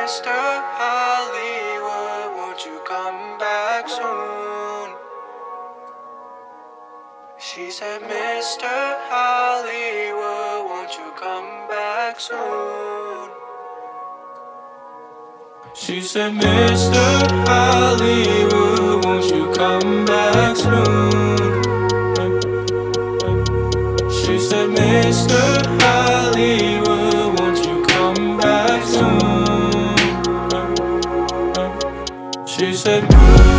Mr. Hollywood, won't you come back soon? She said, Mr. Hollywood, won't you come back soon? She said, Mr. Hollywood, won't you come back soon? She said, Mr. Hollywood, won't you come back soon? She said,